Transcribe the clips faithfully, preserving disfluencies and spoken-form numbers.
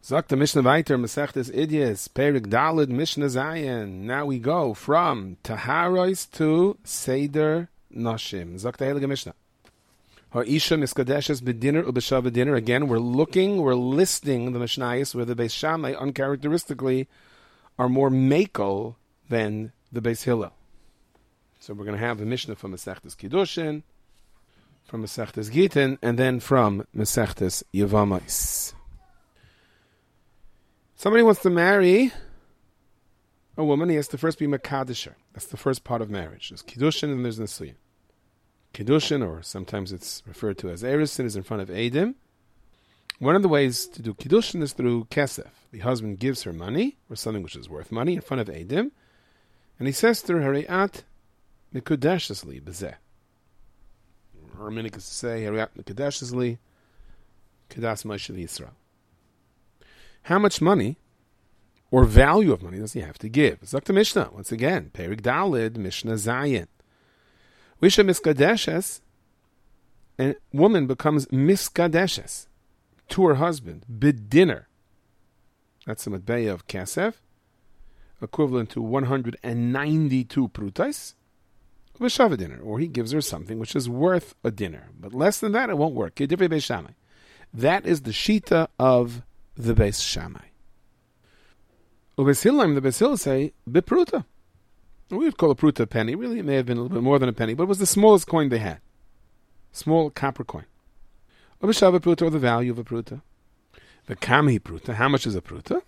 Sagt the Mishnah weiter, Masechtes Idyas, Perik Dalid, Mishnah Zayin. Now we go from Taharos to Seder Nashim. Sagt the Heilige Mishnah. Ha'isha miskadeshes b'dinner u'b'shav b'dinner. Again, we're looking, we're listing the Mishnayos where the Beis Shammai uncharacteristically are more makel than the Beis Hillel. So we're going to have the Mishnah from Masechtes Kiddushin, from Masechtes Gitin, and then from Masechtes Yevamos. Somebody wants to marry a woman, he has to first be Makadisher. That's the first part of marriage. There's Kiddushin and there's Nisuyin. Kiddushin, or sometimes it's referred to as Erisin, is in front of Eidim. One of the ways to do Kiddushin is through Kesef. The husband gives her money, or something which is worth money, in front of Eidim, and he says to her, Hariat Mikudeshesli Bezeh. Or Minik is to say, Hariat Mikudeshesli Kedas Moshe Yisrael. How much money or value of money does he have to give? Zok the Mishnah, once again, Perik Dalid, Mishnah Zayin. Wisha Miskadeshes, a woman becomes Miskadeshes to her husband, bidinner. That's the matbeya of Kesef, equivalent to one hundred ninety-two prutais, V'shav a dinner, or he gives her something which is worth a dinner. But less than that, it won't work. That is the shita of the Beis Shammai. Ubeis Hillel, the Beis Hillel say, bipruta. We would call a pruta a penny. Really, it may have been a little bit more than a penny, but it was the smallest coin they had. Small copper coin. Ubeshav a pruta, or the value of a pruta. The kamhi pruta, how much is a pruta?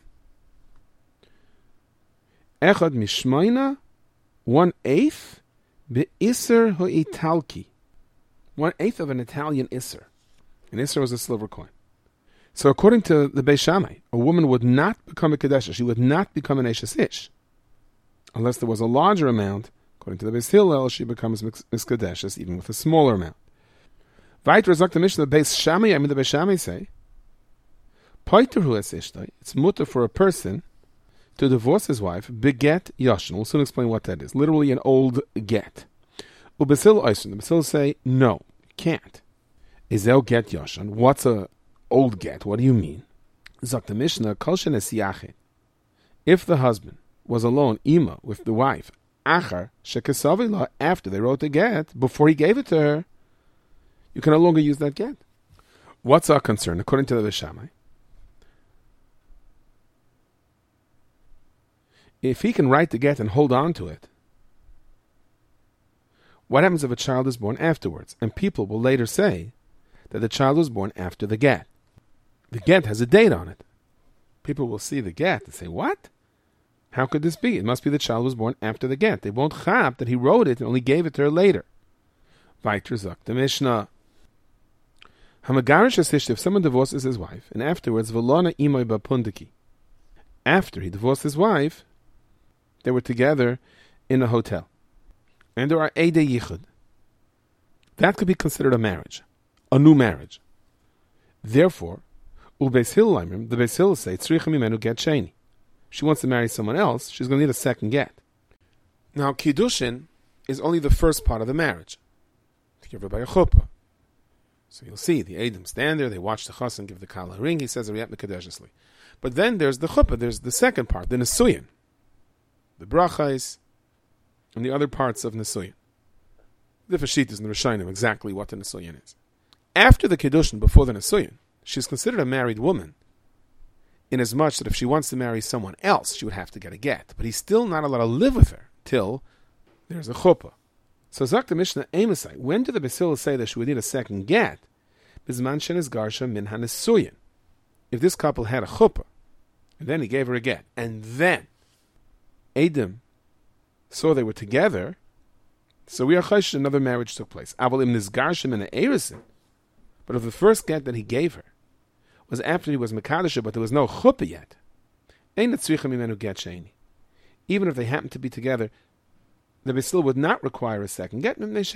Echad mishmoina, one eighth, be'isser ho'italki. One eighth of an Italian isser. An isser was a silver coin. So according to the Beis Shammai, a woman would not become a Kadesha. She would not become an Eshes Ish. Unless there was a larger amount, according to the Beis Hillel, she becomes Miskadeshes, even with a smaller amount. Weiter sagt the Mishnah, the Beis Shammai, I mean the Beis Shammai say, Poiterhu es Ishtoi, it's mutter for a person to divorce his wife, beget yashin. We'll soon explain what that is. Literally an old get. Ubesil Eisen, the Beis say, no, can't. Izel get yashin. What's a old get? What do you mean? Zok the Mishnah, Kol shenes yachid. If the husband was alone, ima, with the wife, achar shekesavila, after they wrote the get, before he gave it to her, you can no longer use that get. What's our concern? According to the Beis Shammai, if he can write the get and hold on to it, what happens if a child is born afterwards? And people will later say that the child was born after the get. The get has a date on it. People will see the get and say, what? How could this be? It must be the child was born after the get. They won't chap that he wrote it and only gave it to her later. Weiter sagt the Mishnah. Hamagarish is if someone divorces his wife, and afterwards, Velona imoy bapundiki. After he divorced his wife, they were together in a hotel. And there are Eidei Yichud. That could be considered a marriage. A new marriage. Therefore, Ubeis Hillel, the Beis Hillel say, Tzricha mimenu get sheni. She wants to marry someone else, she's going to need a second get. Now, Kiddushin is only the first part of the marriage. To give her by a chuppah. So you'll see, the Eidim stand there, they watch the chassan give the kala ring, he says, Ariyat Mekadeshesli. But then there's the chuppah, there's the second part, the Nesuyin. The brachais, and the other parts of Nesuyin. The Fashit is in the Rishonim exactly what the Nesuyin is. After the Kiddushin, before the Nesuyin, she's considered a married woman, inasmuch that if she wants to marry someone else, she would have to get a get. But he's still not allowed to live with her till there's a chuppah. So Zak the Mishnah Amosai, when did the Beis Hillel say that she would need a second get? Bizman shenes garsha min hanesuyin. If this couple had a chuppah, and then he gave her a get, and then Eidim saw they were together, so we are chayshish another marriage took place. Aval im nizgarshim in erisin. But if the first get that he gave her was after he was Mekadesha, but there was no chuppah yet, Ein tzricha mimenu get sheni. Even if they happened to be together, the Beis Hillel would not require a second get, because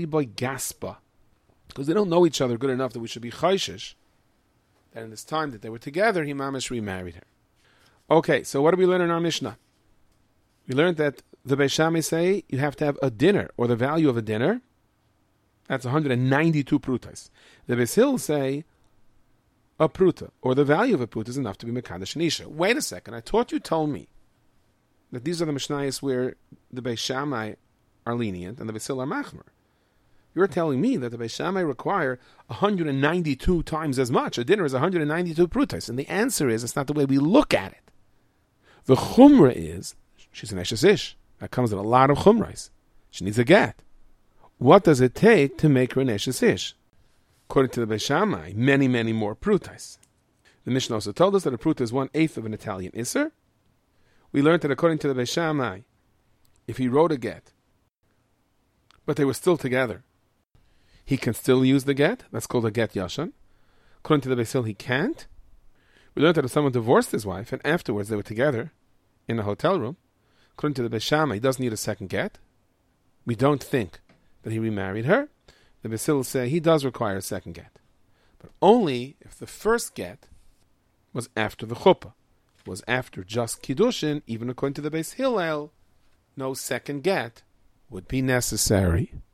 they don't know each other good enough that we should be chayshish that in this time that they were together, he mamish remarried her. Okay, so what do we learn in our Mishnah? We learned that the Beis Shammai say you have to have a dinner, or the value of a dinner. That's one hundred ninety-two prutas. The Beis Hillel say a pruta, or the value of a pruta, is enough to be mekadesh an isha. Wait a second, I thought you told me that these are the mishnayos where the Beis Shammai are lenient and the Beis Hillel are machmer. You're telling me that the Beis Shammai require one hundred ninety-two times as much. A dinner is one hundred ninety-two prutas. And the answer is, it's not the way we look at it. The chumrah is, she's an eshes ish. That comes with a lot of chumrais. She needs a get. What does it take to make her an eshes ish? According to the Beis Shammai, many, many more prutas. The Mishnah also told us that a pruta is one-eighth of an Italian isser. We learned that according to the Beis Shammai, if he wrote a get, but they were still together, he can still use the get. That's called a get yashan. According to the Beis Hillel, he can't. We learned that if someone divorced his wife and afterwards they were together in a hotel room, according to the Beis Shammai, he doesn't need a second get. We don't think that he remarried her. The Beis Hillel say he does require a second get, but only if the first get was after the chuppah, was after just kiddushin. Even according to the Beis Hillel, no second get would be necessary.